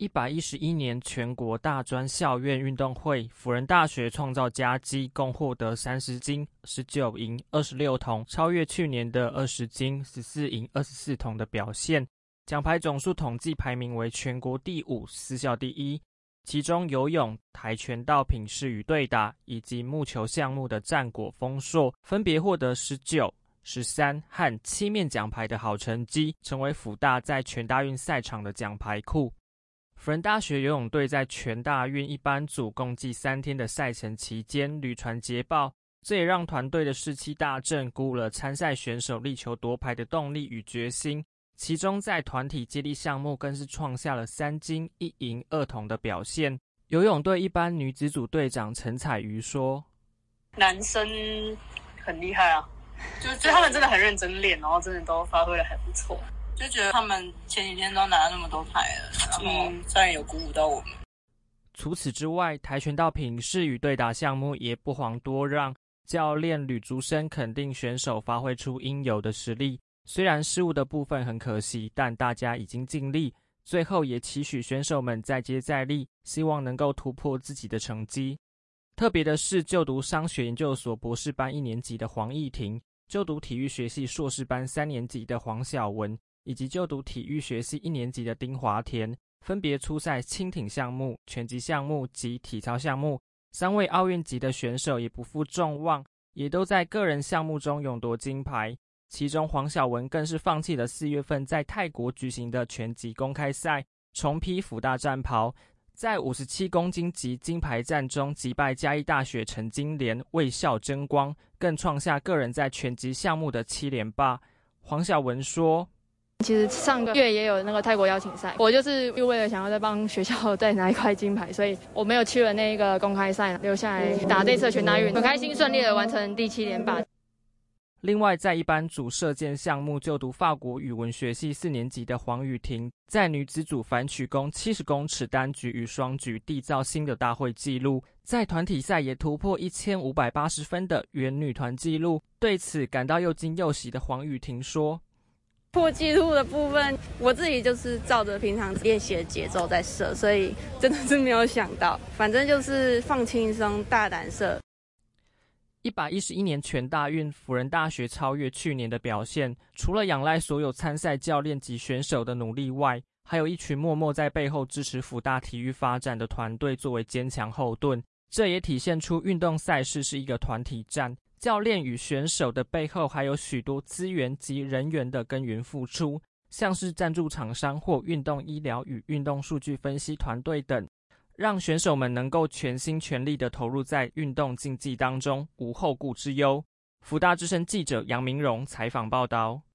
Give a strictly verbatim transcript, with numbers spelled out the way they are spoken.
一百一十一年全国大专校院运动会，辅仁大学创造佳绩，共获得三十金、十九银、二十六铜，超越去年的二十金、十四银、二十四铜的表现。奖牌总数统计排名为全国第五，私校第一。其中游泳、跆拳道品势与对打以及木球项目的战果丰硕，分别获得十九、十三和七面奖牌的好成绩，成为辅大在全大运赛场的奖牌库。辅仁大学游泳队在全大运一般组共计三天的赛程期间屡传捷报，这也让团队的士气大振，鼓舞了参赛选手力求夺牌的动力与决心。其中在团体接力项目更是创下了三金一银二铜的表现。游泳队一般女子组队长陈彩瑜说： 男生很厉害啊，就就他们真的很认真练，然后真的都发挥得还不错， 就觉得他们前几天都拿了那么多牌了，然后当然有鼓舞到我们。 除此之外，跆拳道品势与对打项目也不遑多让，教练吕竹生肯定选手发挥出应有的实力，虽然失误的部分很可惜，但大家已经尽力，最后也期许选手们再接再厉，希望能够突破自己的成绩。特别的是，就读商学研究所博士班一年级的黄义婷，就读体育学系硕士班三年级的黄晓文，以及就读体育学系一年级的丁华田，分别出赛轻艇项目、拳击项目及体操项目。三位奥运级的选手也不负众望，也都在个人项目中勇夺金牌。其中黄晓文更是放弃了四月份在泰国举行的拳击公开赛，重披辅大战袍，在五十七公斤级金牌战中击败嘉义大学陈金莲，为校争光，更创下个人在拳击项目的七连霸。黄晓文说： 其实上个月也有那个泰国邀请赛，我就是为了想要再帮学校再拿一块金牌，所以我没有去了那个公开赛，留下来打这次的全大运，很开心顺利的完成第七连霸。 另外，在一般组射箭项目就读法国语文学系四年级的黄雨婷，在女子组反曲弓七十公尺单举与双举缔造新的大会纪录，在团体赛也突破一千五百八十分的原女团纪录。对此感到又惊又喜的黄雨婷说： 破纪录的部分，我自己就是照着平常练习的节奏在射，所以真的是没有想到，反正就是放轻松，大胆射。 一百一十一年全大运，辅仁大学超越去年的表现，除了仰赖所有参赛教练及选手的努力外，还有一群默默在背后支持辅大体育发展的团队作为坚强后盾。这也体现出运动赛事是一个团体战，教练与选手的背后还有许多资源及人员的耕耘付出，像是赞助厂商或运动医疗与运动数据分析团队等，让选手们能够全心全力地投入在运动竞技当中，无后顾之忧。辅大之声记者杨明荣采访报道。